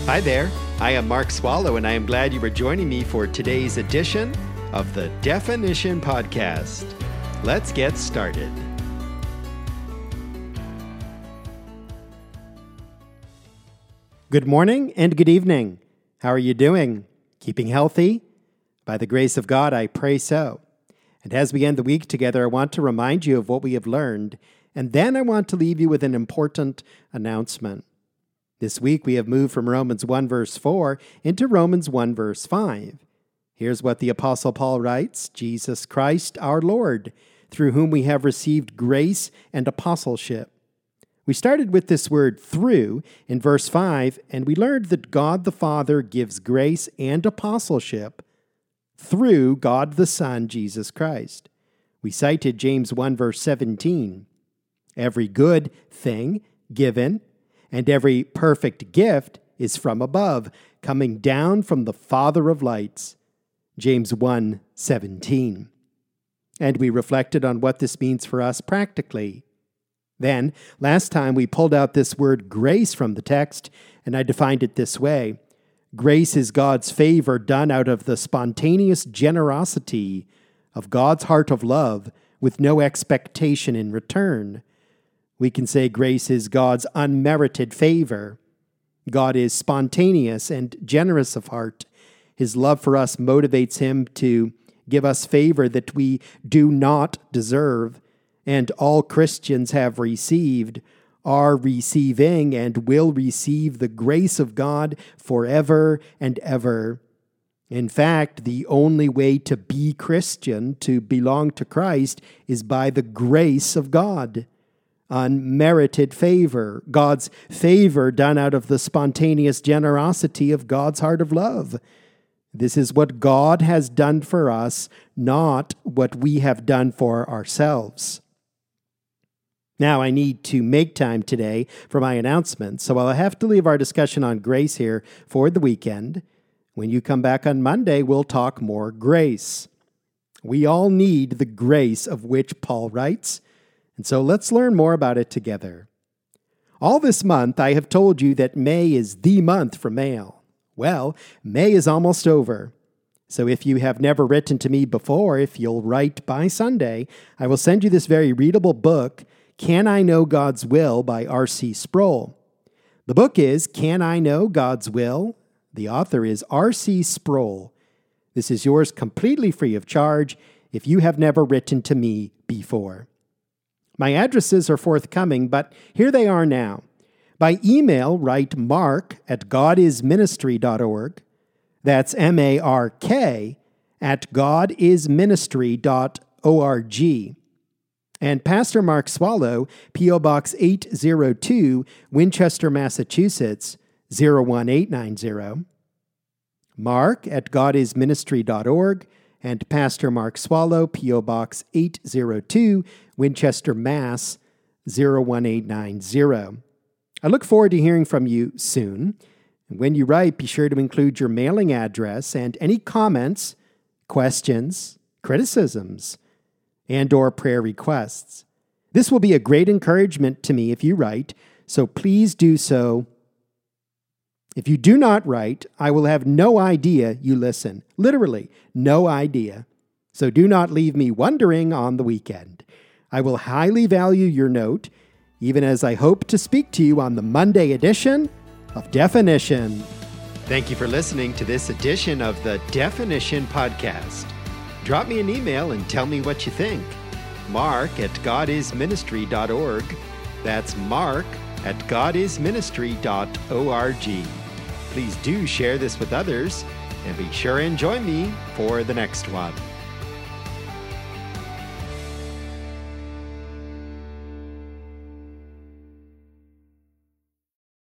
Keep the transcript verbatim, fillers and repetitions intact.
Hi there, I am Mark Swallow, and I am glad you are joining me for today's edition of the Definition Podcast. Let's get started. Good morning and good evening. How are you doing? Keeping healthy? By the grace of God, I pray so. And as we end the week together, I want to remind you of what we have learned, and then I want to leave you with an important announcement. This week we have moved from Romans one verse four into Romans one verse five. Here's what the Apostle Paul writes: Jesus Christ our Lord, through whom we have received grace and apostleship. We started with this word through in verse five, and we learned that God the Father gives grace and apostleship through God the Son, Jesus Christ. We cited James one verse seventeen. Every good thing given and every perfect gift is from above, coming down from the Father of lights. James one seventeen. And we reflected on what this means for us practically. Then, last time we pulled out this word grace from the text, and I defined it this way. Grace is God's favor done out of the spontaneous generosity of God's heart of love with no expectation in return. We can say grace is God's unmerited favor. God is spontaneous and generous of heart. His love for us motivates him to give us favor that we do not deserve, and all Christians have received, are receiving, and will receive the grace of God forever and ever. In fact, the only way to be Christian, to belong to Christ, is by the grace of God. Unmerited favor, God's favor done out of the spontaneous generosity of God's heart of love. This is what God has done for us, not what we have done for ourselves. Now, I need to make time today for my announcement, so I'll have to leave our discussion on grace here for the weekend. When you come back on Monday, we'll talk more grace. We all need the grace of which Paul writes, and so let's learn more about it together. All this month, I have told you that May is the month for mail. Well, May is almost over. So if you have never written to me before, if you'll write by Sunday, I will send you this very readable book, Can I Know God's Will by R C Sproul. The book is Can I Know God's Will? The author is R C Sproul. This is yours completely free of charge if you have never written to me before. My addresses are forthcoming, but here they are now. By email, write mark at godisministry dot org. That's M A R K at godisministry dot org. And Pastor Mark Swallow, P O Box eight oh two, Winchester, Massachusetts, zero one eight nine zero. Mark at godisministry dot org. And Pastor Mark Swallow, P O Box eight oh two, Winchester, Mass. zero one eight nine zero. I look forward to hearing from you soon. And when you write, be sure to include your mailing address and any comments, questions, criticisms, and or prayer requests. This will be a great encouragement to me if you write, so please do so. If you do not write, I will have no idea you listen. Literally, no idea. So do not leave me wondering on the weekend. I will highly value your note, even as I hope to speak to you on the Monday edition of Definition. Thank you for listening to this edition of the Definition Podcast. Drop me an email and tell me what you think. Mark at godisministry dot org. That's Mark at godisministry dot org. Please do share this with others, and be sure and join me for the next one.